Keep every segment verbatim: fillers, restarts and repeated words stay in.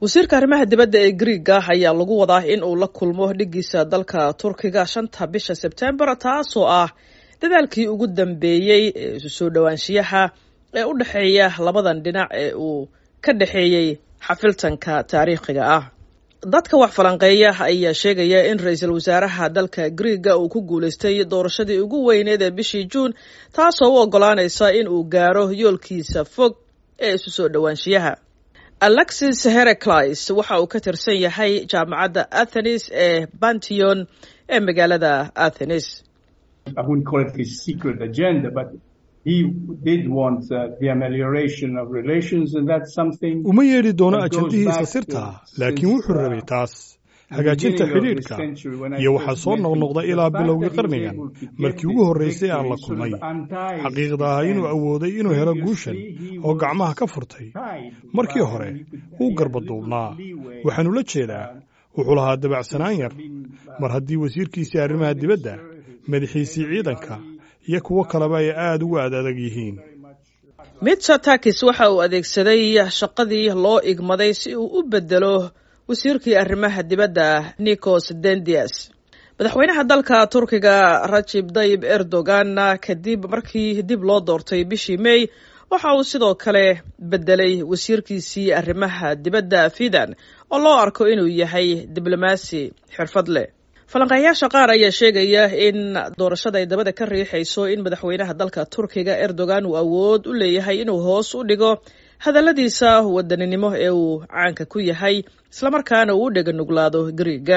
wasiirka arrimaha dibadda ee Greega ayaa lagu wadaa in uu la kulmo dhigiisa dalka Turkiga shanta bisha September taasoo ah dadaalkii ugu dambeeyay ee isu soo dhawaanshiyaha ee u dhaxeeya labadan dhinac ee uu ka dhaxeeyay xafiltanka taariikhiga ah. dadka wax falanqeeya ayaa sheegaya in ra'iisul wasaaraha dalka Greega uu ku guuleystay doorashadii ugu weyneed ee bishii June taasoo u ogolaanaysa in uu gaaro yoolkiisa fog ee isu soo dhawaanshiyaha. Alexis Heraclius waxa uu ka tirsan yahay jaamacadda Athens ee Pantheon ee magaalada Athens. I wouldn't call it his secret agenda, but he did want uh, the amelioration of relations, and that's something. uma yeedhi doono ajandihiisa sirta laakiin wuxuu rabay taas hagaajinta xidhiidhka iyo waxaa soo noqnoqda ilaa bilowgii qarnigan markii ugu horreysay aan la kulmay xaqiiqda ah inuu awooday inuu helo guushan oo gacmaha ka furtay markii hore wuu garbaduubnaa waxaanu la jeedaa wuxuu lahaa dabacsanaan yar mar haddii wasiirkiisii arrimaha dibadda madaxiisii ciidanka iyo kuwo kaleba ay aad ugu adag yihiin. Mitsotakis waxa uu adeegsaday shaqadii loo igmaday si uu u bedelo wasiirkii arrimaha dibadda Nikos Dendias. madaxweynaha dalka Turkiga Recep Tayyip Erdogan kadib markii dib loo doortay bishii May waxa uu sidoo kale bedelay wasiirkiisii arrimaha dibadda Fidan oo loo arko inuu yahay diblomaasi xirfad leh. falanqeeyaasha qaar ayaa sheegaya in doorashada ay dabada ka riixayso in madaxweynaha dalka Turkiga Erdogan uu awood u leeyahay inuu hoos u dhigo hadalladiisa wadaninimo ee uu caanka ku yahay isla markaana uu u dheganuglaado Greega.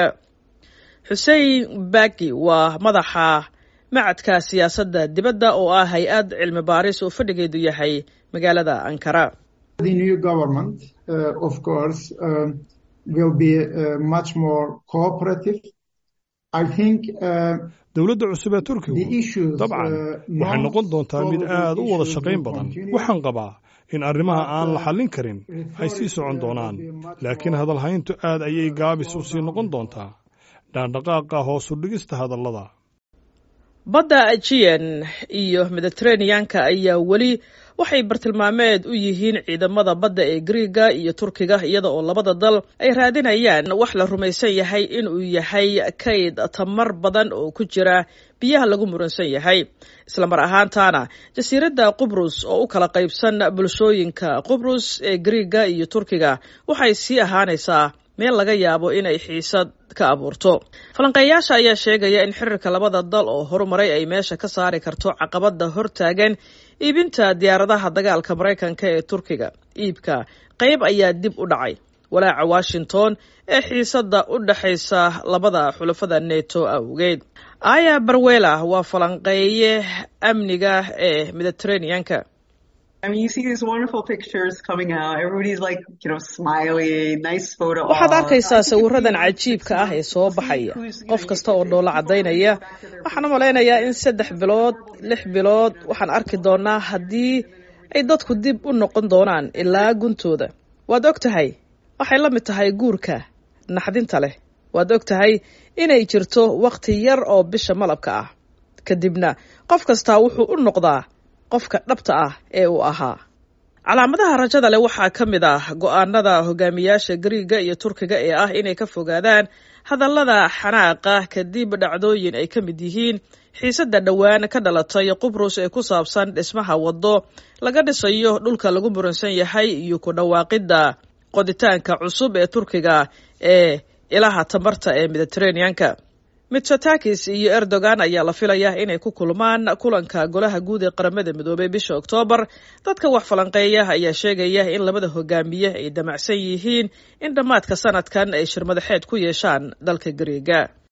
Hussein Baki waa madaxa macadka siyaasadda dibadda oo ah hay-ad cilmi baaris oo fadhigeedu yahay magaalada Ankara. The new government uh, of course um, will be uh, much more cooperative. I think uh, dowladda cusub ee Turkigu dabcan waxay noqon doontaa mid aad u wada shaqayn badan. waxaan qabaa in arrimaha aan la xallin karin ay sii socon doonaan laakiin hadal hayntu aad ayay gaabis u sii noqon doontaa dhaandhaqaaqa hoos u dhigista hadallada. badda Aegean iyo Mediterranean-ka ayaa weli waxay bartilmaameed u yihiin ciidamada badda ee Greega iyo Turkiga iyada oo labada dal ay raadinayaan wax la rumaysan yahay in uu yahay kayd tamar badan oo ku jira biyaha lagu muransan yahay isla mar ahaantaana jasiiradda Qubrus oo u kala qaybsan bulshooyinka Qubrus ee Greega iyo Turkiga waxay sii ahaanaysaa meel laga yaabo inay xiisad ka abuurto. falanqeeyaasha ayaa sheegaya in xiriirka labada dal oo horumaray ay meesha ka saari karto caqabada hortaagan iibinta diyaaradaha dagaalka Mareykanka ee Turkiga. iibka qayb ayaa dib u dhacay walaaca Washington ee xiisada u dhaxaysa labada xulafada NATO awgeed. Aya Barwela waa falanqeeye amniga ee Mediterranean-ka. I mean, you see these wonderful pictures coming out. Everybody's like, you know, smiling, nice photo. waxaad arkaysaa sawiradan cajiibka ah ee soo baxaya qof kasta oo dhoola cadaynaya. waxaan u maleynayaa in saddex bilood lix bilood waxaan arki doonaa haddii ay dadku dib u noqon doonaan ilaa guntooda. waad ogtahay waxay la mid tahay guurka naxdinta leh. waad ogtahay inay jirto waqti yar oo bisha malabka ah kadibna qof kasta wuxuu u noqdaa qofka dhabta ah ee uu ahaa. calaamadaha rajada leh waxaa ka mid ah go'aanada hogaamiyaasha Greega iyo Turkiga ee ah inay ka fogaadaan hadallada xanaaqa kadib dhacdooyin ay ka mid yihiin xiisada dhawaan ka dhalatay Qubrus ee ku saabsan dhismaha wado laga dhisayo dhulka lagu muransan yahay iyo ku dhawaaqida qoditaanka cusub ee Turkiga ee ilaha tamarta ee Mediterranean-ka. Mitsotakis iyo Erdogan ayaa la filayaa inay ku kulmaan kulanka golaha guud ee qaramada midoobay bisha Oktoobar. dadka wax falanqeeya ayaa sheegaya in labada hogaamiye ay damacsan yihiin in dhamaadka sanadkan ay shir madaxeed ku yeeshaan dalka Greega.